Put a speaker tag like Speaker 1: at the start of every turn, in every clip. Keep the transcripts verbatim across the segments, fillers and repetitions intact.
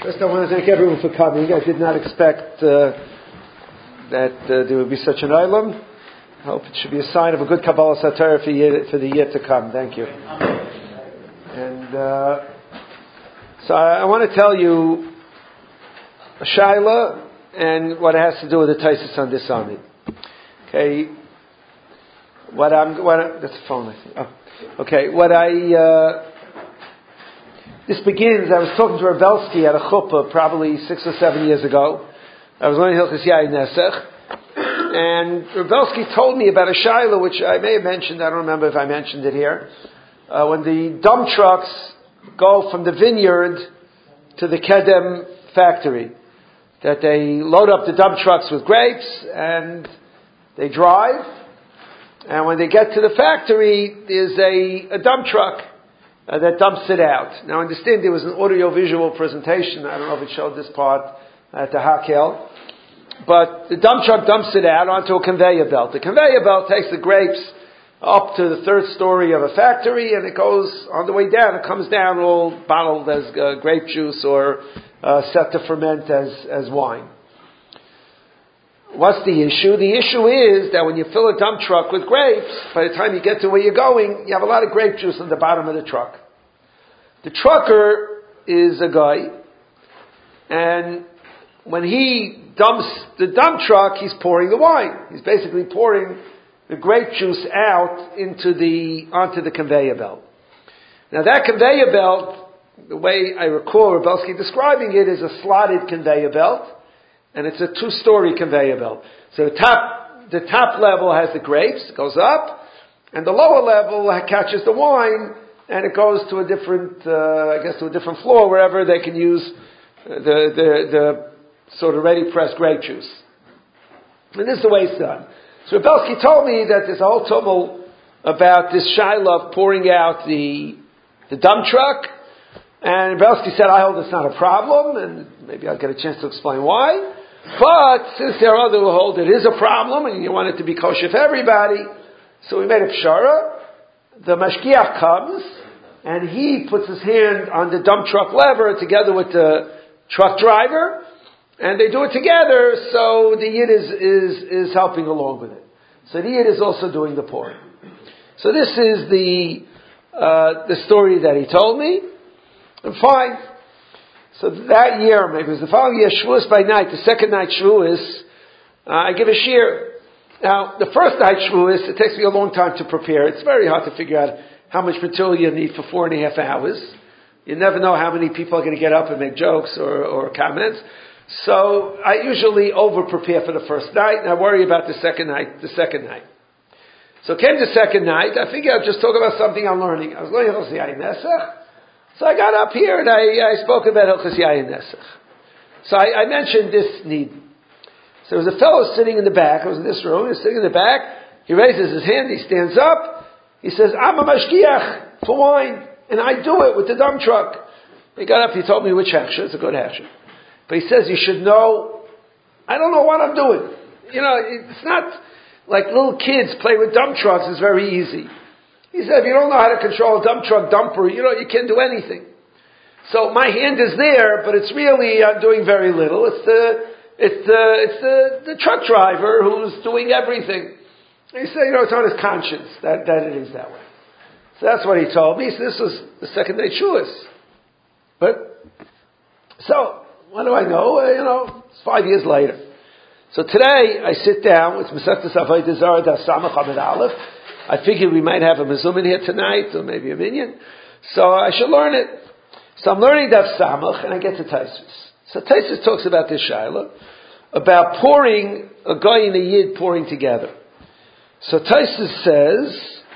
Speaker 1: First, I want to thank everyone for coming. I did not expect uh, that uh, there would be such an olam. I hope it should be a sign of a good Kabbalah Satorah for, year, for the year to come. Thank you. And uh, so I, I want to tell you a shaila and what it has to do with the Taisus on this army. Okay. What I'm, what I, that's the phone, I think. Oh. Okay. What I, uh, This begins, I was talking to Rebelsky at a chuppah probably six or seven years ago. I was learning Hilchos Yayin Nesach. And Rebelsky told me about a shaila which I may have mentioned, I don't remember if I mentioned it here. Uh, when the dump trucks go from the vineyard to the Kedem factory, that they load up the dump trucks with grapes and they drive. And when they get to the factory, there's a, a dump truck Uh, that dumps it out. Now, I understand there was an audio-visual presentation. I don't know if it showed this part at the Hakel. But the dump truck dumps it out onto a conveyor belt. The conveyor belt takes the grapes up to the third story of a factory, and it goes on the way down. It comes down all bottled as uh, grape juice or uh, set to ferment as, as wine. What's the issue? The issue is that when you fill a dump truck with grapes, by the time you get to where you're going, you have a lot of grape juice on the bottom of the truck. The trucker is a guy, and when he dumps the dump truck, he's pouring the wine. He's basically pouring the grape juice out into the, onto the conveyor belt. Now that conveyor belt, the way I recall Rebelsky describing it, is a slotted conveyor belt. And it's a two-story conveyor belt. So the top, the top level has the grapes, it goes up, and the lower level catches the wine, and it goes to a different, uh, I guess to a different floor, wherever they can use the, the, the sort of ready-pressed grape juice. And this is the way it's done. So Rebelsky told me that there's a whole tumult about this shiloh of pouring out the, the dump truck, and Rebelsky said, I hold it's not a problem, and maybe I'll get a chance to explain why. But since there are other who hold it is a problem, and you want it to be kosher for everybody, so we made a pshara. The mashgiach comes, and he puts his hand on the dump truck lever together with the truck driver, and they do it together, so the yid is, is, is helping along with it. So the yid is also doing the pouring. So this is the, uh, the story that he told me. And fine. So that year, maybe it was the following year, Shavuos by night, the second night Shavuos, uh, I give a shir. Now, the first night Shavuos, it takes me a long time to prepare. It's very hard to figure out how much material you need for four and a half hours. You never know how many people are going to get up and make jokes or, or comments. So I usually over-prepare for the first night, and I worry about the second night, the second night. So it came the second night, I figured I'd just talk about something I'm learning. I was learning Hilchos Yayin Nesach. So I got up here and I, I spoke about Hilchos Yayin Nesach. So I, I mentioned this need. So there was a fellow sitting in the back. I was in this room. He was sitting in the back. He raises his hand. He stands up. He says, I'm a mashgiach for wine. And I do it with the dump truck. He got up. He told me which hechsher. It's a good hechsher. But he says, you should know, I don't know what I'm doing. You know, it's not like little kids play with dump trucks. It's very easy. He said, if you don't know how to control a dump truck dumper, you know, you can't do anything. So my hand is there, but it's really, I'm doing very little. It's the, it's the, it's the, the truck driver who's doing everything. He said, you know, it's on his conscience that, that it is that way. So that's what he told me. So this was the second day Shavuos. But, so, what do I know? Uh, you know, it's five years later. So today, I sit down with Masechtas Avodah Zarah Daf Samach Amud Aleph. I figured we might have a Mezuzah here tonight, or maybe a minyan. So I should learn it. So I'm learning Daf Samach, and I get to Taisus. So Taisus talks about this Shaila, about pouring, a guy and a yid pouring together. So Taisus says,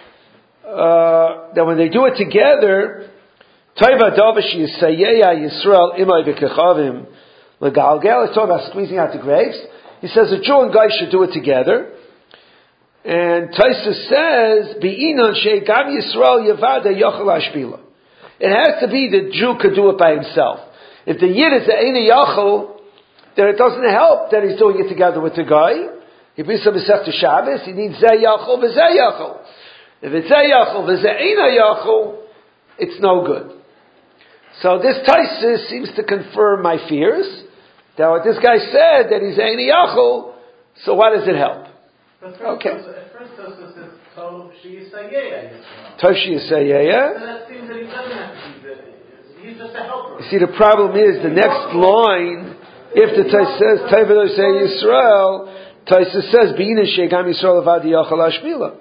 Speaker 1: uh, that when they do it together, Taiva Davish Yisayeya Yisrael Imay V'Kechavim L'Galgal, let's talk about squeezing out the grapes. He says a Jew and guy should do it together. And Taisus says, Be'inan she'gam Yisrael yavada yochel hashpila. It has to be the Jew could do it by himself. If the Yid is the Eina Yachel, then it doesn't help that he's doing it together with the guy. If he's a Masechta Shabbos, he needs Zeh Yachel v'Zeh Yachel. If it's Zeh Yachel v'Zeh Eina Yachel, it's no good. So this Taisus seems to confirm my fears. That what this guy said, that he's Eini Yachol, so why does it help? Okay.
Speaker 2: At first Taisus says, Tov Shiyisayeh.
Speaker 1: Tov Shiyisayeh.
Speaker 2: So that seems that he doesn't have to be the, he's just a helper.
Speaker 1: You see, the problem is, the next line, if the Taisus says, Tov Shiyisay Yisrael, Taisus says, B'ina Shegam Yisrael Avad Yachol Ashmila.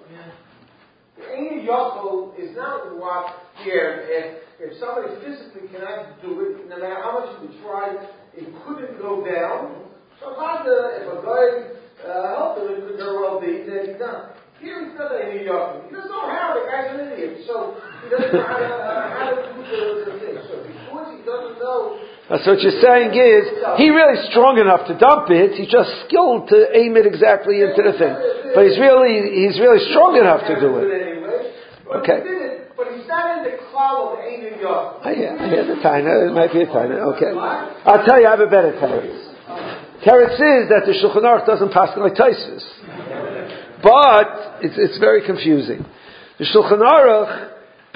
Speaker 3: Eini Yachol is not what here, if, if somebody physically cannot do it, no matter how much he would try, it couldn't go down. So if a guy uh, helped him, it could very well be that he's done. Here he's not Eini Yachol. He doesn't know how, the guy's an idiot. So he doesn't know how to, uh, how to do the, the thing. So because he doesn't know.
Speaker 1: That's what you're saying is, he really strong enough to dump it, he's just skilled to aim it exactly into the thing. But he's really, he's really strong enough to do it. Okay.
Speaker 3: But he's not in the cloud of Eini Yachol.
Speaker 1: I hear, I hear the taina. It might be a taina. Okay. I'll tell you, I have a better teretz. Teretz is that the Shulchan Aruch doesn't pass like Taisus. But, it's, it's very confusing. The Shulchan Aruch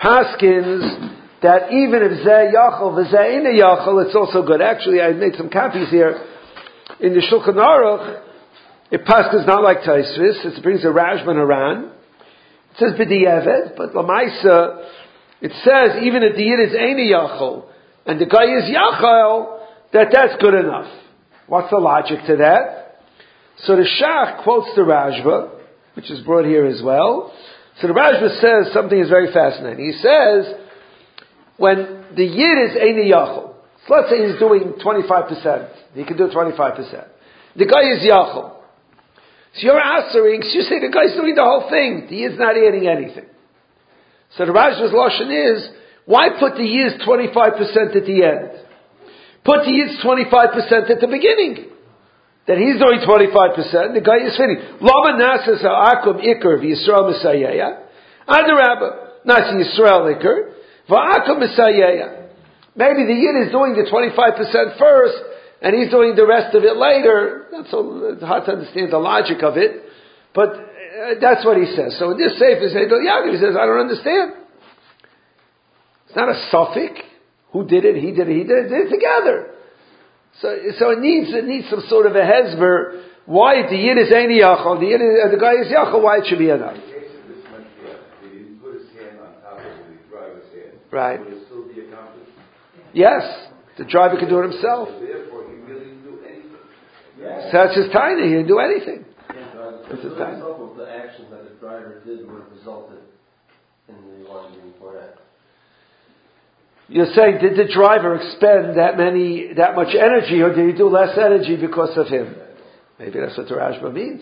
Speaker 1: paskins that even if Zeh Yachol, V'Zeh Eini Yachol, it's also good. Actually, I made some copies here. In the Shulchan Aruch, it paskins not like Taisus. It brings a Rashba and Aran. It says B'di'evet, but Lamaisa, it says even if the Yid is Eini Yachol, and the guy is Yachol, that that's good enough. What's the logic to that? So the Shach quotes the Rashba, which is brought here as well. So the Rashba says something is very fascinating. He says, when the Yid is Eini Yachol, so let's say he's doing twenty-five percent, he can do twenty-five percent. The guy is Yachol. So you're answering, so you say the guy's doing the whole thing, the Yid's not adding anything. So the Rashba's Lashon is, why put the Yid's twenty-five percent at the end? Put the Yid's twenty-five percent at the beginning. That he's doing twenty-five percent, the guy is finishing. Lama Nasas Ha'akum Iker V'Yisrael Misayeya. Adarabba, Nasi Yisrael Iker, V'Akum Misayeya. Maybe the Yid is doing the twenty-five percent first, and he's doing the rest of it later. That's so hard to understand the logic of it, but uh, that's what he says. So in this Sefer, Yaakov says, I don't understand. It's not a suffix. Who did it? He did it. He did it. They did it together. So, so it needs it needs some sort of a hezber. Why the Yid is Eini Yachol, the Yid is, uh, the guy is Yachol? Why it should be enough?
Speaker 4: He didn't put his hand on top of the driver's hand.
Speaker 1: Right.
Speaker 4: Would it still be accomplished?
Speaker 1: Yes, the driver can do it himself.
Speaker 4: So therefore, he really didn't do anything.
Speaker 1: Yeah. So that's his tiny. He didn't do anything.
Speaker 5: Yeah,
Speaker 1: it's
Speaker 5: the
Speaker 1: his tiny.
Speaker 5: result of the action that the driver did would have resulted in the one before that.
Speaker 1: You're saying, did the driver expend that many, that much energy, or did he do less energy because of him? Maybe that's what the Rashba means.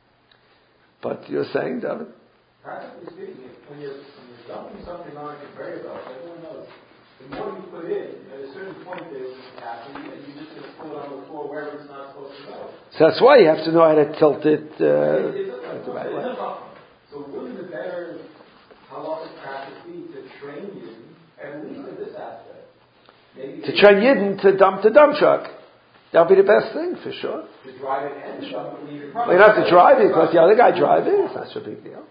Speaker 1: But you're saying, David?
Speaker 6: Practically speaking, when you're, when you're dumping something on a conveyor belt, everyone knows, the more you put in, at a certain point there's capacity, and you just going to pull it on the floor wherever it's not supposed to go.
Speaker 1: So that's why you have to know how to tilt it uh,
Speaker 6: it, it
Speaker 1: the right way.
Speaker 6: So wouldn't the better halachic practice be to train you, at least in this aspect? Maybe
Speaker 1: to train Yidden to dump the dump truck. That would be the best thing, for sure.
Speaker 6: To drive it and to dump it. You
Speaker 1: well, you don't have to drive it, because the other guy drives it. It's not such a big deal.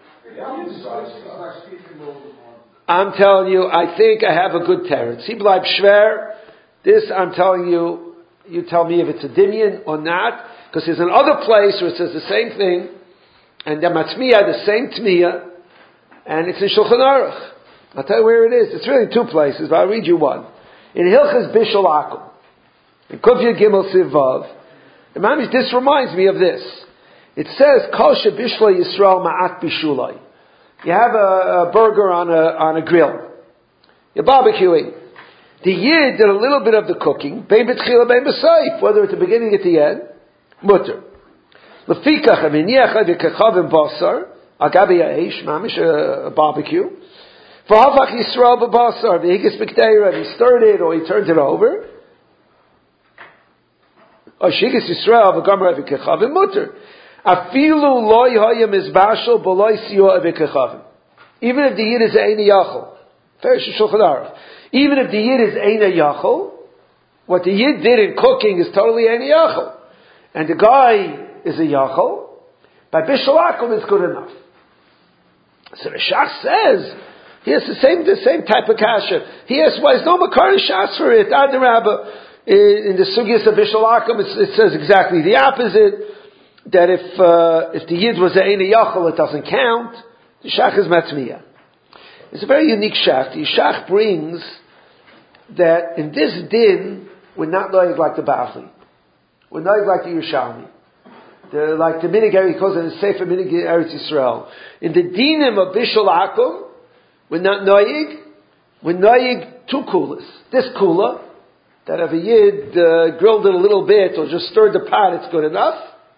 Speaker 1: I'm telling you, I think I have a good teretz. Sie bleibt schwer. This, I'm telling you, you tell me if it's a dimion or not, because there's another place where it says the same thing, and the matzmiya, the same tmiya, and it's in Shulchan Aruch. I'll tell you where it is. It's really two places, but I'll read you one. In Hilchas Bishul Akum, in Kufya Gimel Sivav, Imam, this reminds me of this. It says, Kol Shebishla Yisrael Ma'at Bishulai. You have a, a burger on a, on a grill. You're barbecuing. The Yid did a little bit of the cooking, bein b'tchila, bein b'sayif, whether at the beginning or at the end, mutter. Lefikach, aminiach, v'kachavim basar, agabi ha'esh, mamish, a barbecue. V'havach Yisrael b'basar, v'higis b'kteira, and he stirred it, or he turned it over. Or shigis Yisrael, v'gamra v'kachavim, mutter. Afilu loy hayam izbashal, b'loy siyah v'kachavim. Even if the Yid is Eini Yachol. Ferish Shulchan Aruch. Even if the Yid is Eini Yachol, what the Yid did in cooking is totally Eini Yachol. And the guy is a Yachol, by Bishul Akum is good enough. So the Shach says, He has the same the same type of kasha. He asks why is no makar shas for it. Adarabba. In the Sugyas of Bishul Akum, it says exactly the opposite. That if uh, if the Yid was a Eina Yachal, it doesn't count. The Shach is Matmiya. It's a very unique Shach. The Shach brings that in this din, we're not noig like the Bavli. We're noig like the Yerushalmi. The, like the Minig, he calls it the Sefer Minig Eretz Yisrael. In the dinim of Bishul Akum, we're not noig. We're noig two kulas. This kula, that if a Yid uh, grilled it a little bit or just stirred the pot, it's good enough.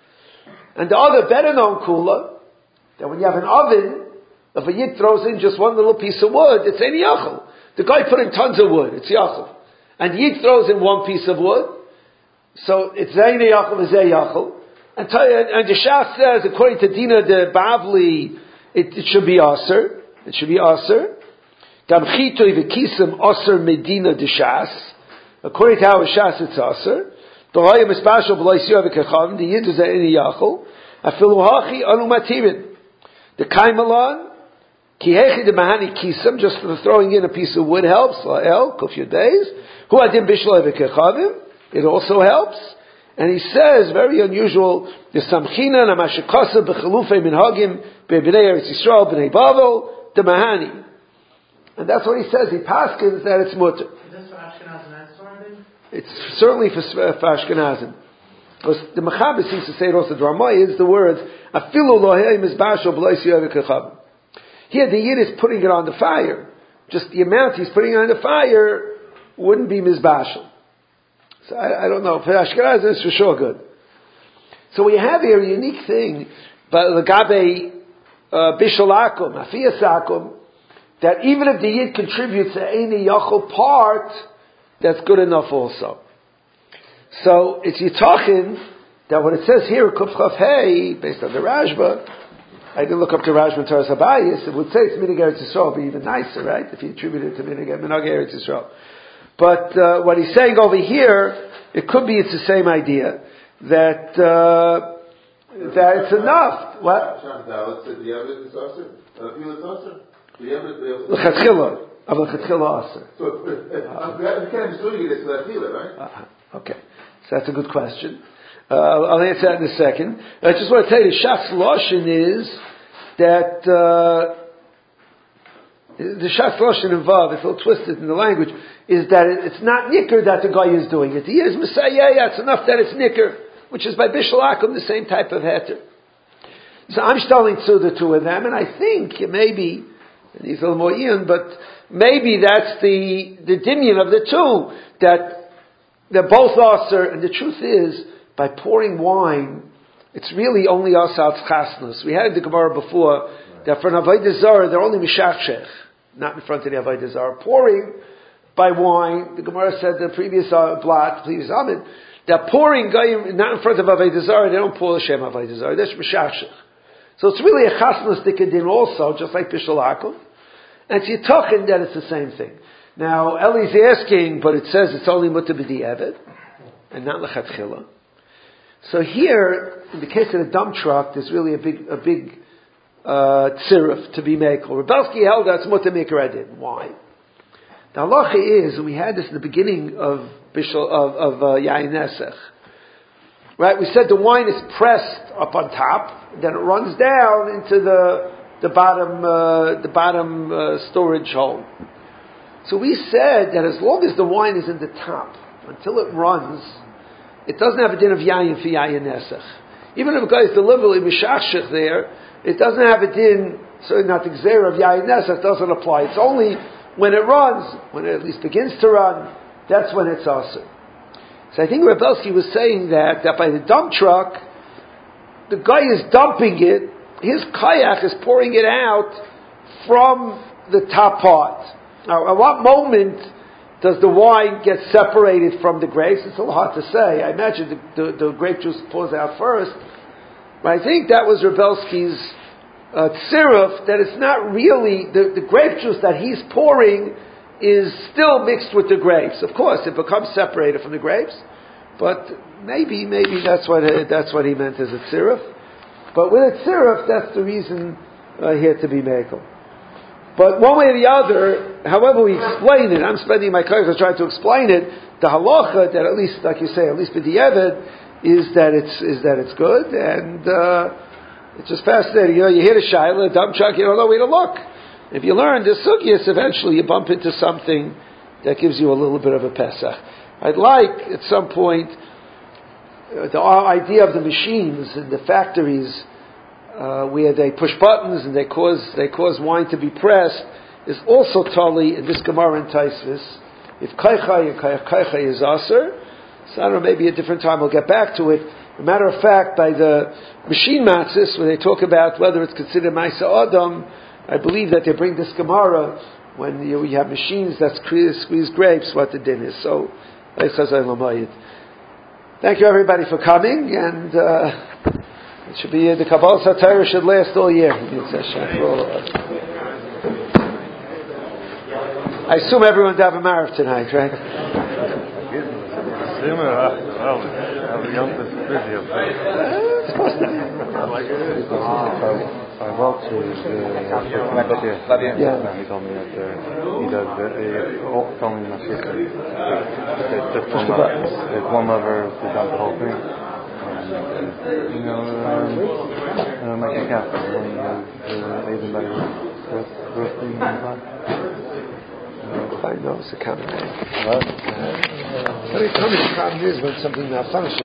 Speaker 1: And the other better known kula, that when you have an oven, if a Yid throws in just one little piece of wood, it's any yachal. The guy put in tons of wood, it's yachal. And the Yid throws in one piece of wood, so it's any yachal, it's a yachal. And, and the Shach says, according to Dina the Bavli, it, it should be aser. It should be aser. Gam chitoi v'kisem aser medina de Shas. According to how a Shas it's aser. The Hayim is special b'lo yisiyah v'kechavim. The Yid is any yachal. Afilu hachi anu matirin. The kaimalan ki hechi de mahani kisem. Just for throwing in a piece of wood helps. La'el kuf yodays. Hu adim b'shlo v'kechavim. It also helps. And he says, very unusual, the samchina na mashikasa b'chalufei minhagim be'bnei Eretz Yisrael b'nei Bavel the mahani. And that's what he says. He paskins that it's mutter.
Speaker 2: Is this for Ashkenazim and Sfardim?
Speaker 1: It's certainly for, for Ashkenazim. Because the Mechaber seems to say it also. The Ramah is the words, afilu lohei mizbashol b'lo yisiyah v'kechavim. Here the Yid is putting it on the fire. Just the amount he's putting on the fire wouldn't be mizbashol. So I, I don't know. For Ashkenazim, it's for sure good. So we have here a unique thing, but Lagabe uh, Bishul Akum, Afiyas Akum, that even if the Yid contributes a Eini Yachol part, that's good enough also. So it's Yitachin that when it says here, Kuf Chav Hey, based on the Rashba, I didn't look up to Rashba and Taras Habayis, it would say it's Minig Eretz Yisrael, it'd be even nicer, right? If you attribute it to Minig Eretz Yisrael. But uh, what he's saying over here, it could be it's the same idea that uh, that it's enough. What? L'chatchila, of l'chatchila aser.
Speaker 4: So we can't absolutely get it to that feeling, right?
Speaker 1: Okay, so that's a good question. Uh, I'll answer that in a second. I just want to tell you, the Shach's lashon is that. Uh, The Shas Lashon involved, it's a little twisted in the language, is that it's not nicker that the guy is doing it. He is Messiah, yeah, yeah, it's enough that it's nicker, which is by Bishul Akum the same type of heter. So I'm telling to the two of them, and I think maybe, and he's a little more Ian, but maybe that's the the dimion of the two, that they're both aser, and the truth is, by pouring wine, it's really only asal chasnus. We had the Gemara before, that for an Avodah Zarah, they're only mishachshech, not in front of the Avodah Zarah. Pouring by wine, the Gemara said the previous uh, blot, previous Amid, that pouring, not in front of Avodah Zarah, they don't pour the Shem Avodah Zarah, that's mishachshech. So it's really a chasnas dikadin also, just like Bishul Akum. And it's yitachin that it's the same thing. Now, Eli's asking, but it says it's only mutter b'di evet, and not lechatchila. So here, in the case of the dump truck, there's really a big, a big, Uh, tziruf to be mekel. Rebelsky held that's mutter mikra did. Why? The halacha is, and we had this in the beginning of Bishul of, of uh, Yain Nesach. Right? We said the wine is pressed up on top, then it runs down into the the bottom uh, the bottom uh, storage hole. So we said that as long as the wine is in the top until it runs, it doesn't have a din of Yain for Yain Nesach. Even if a guy is deliberately mishachshech there, it doesn't have a din, certainly not the gzeira of Yain Nesach, doesn't apply. It's only when it runs, when it at least begins to run, that's when it's aser. So I think Rebelsky was saying that, that by the dump truck, the guy is dumping it, his kayak is pouring it out from the top part. Now, at what moment does the wine get separated from the grapes? It's a little hard to say. I imagine the, the, the grape juice pours out first. But I think that was Rebelsky's uh, tziruf, that it's not really, the, the grape juice that he's pouring is still mixed with the grapes. Of course, it becomes separated from the grapes, but maybe, maybe that's what, uh, that's what he meant as a tziruf. But with a tziruf, that's the reason uh, here to be mekel. But one way or the other, however we explain it, I'm spending my koyach trying to explain it. The halacha that at least, like you say, at least b'di'evet, is that it's is that it's good, and uh, it's just fascinating. You know, you hear the shaila, dump truck, you don't know where to look. If you learn the sugyas, eventually you bump into something that gives you a little bit of a pesach. I'd like at some point uh, the idea of the machines in the factories uh, where they push buttons and they cause they cause wine to be pressed is also totally in this Gemara in Taisvis. If kaichai and kaichai is aser, so I don't know, maybe a different time we'll get back to it. As a matter of fact, by the machine matzis, when they talk about whether it's considered Maisa Adam, I believe that they bring this Gemara when you, you have machines that squeeze, squeeze grapes, what the din is. So, thank you everybody for coming, and uh, it should be the Kabbalah Satira should last all year. I assume everyone have a marav tonight, right?
Speaker 7: I wrote to uh, yeah. He told me that uh, he does uh, uh, told me my sister that just one that one lover to dump the whole thing. And, uh, you know, um, uh, make a cap when uh, even by roasting and black.
Speaker 1: I know it's a common name. What? Uh, very common problem is when something malfunctions.